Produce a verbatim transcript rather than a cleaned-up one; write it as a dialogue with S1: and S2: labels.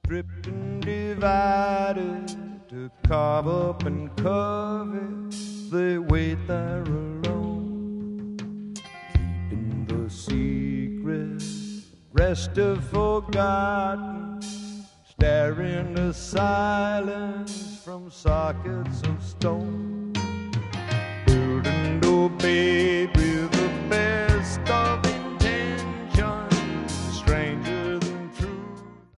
S1: stripped and divided to carve up and cover. They wait there alone, keeping the secret, rest of forgotten, staring to silence from sockets of stone.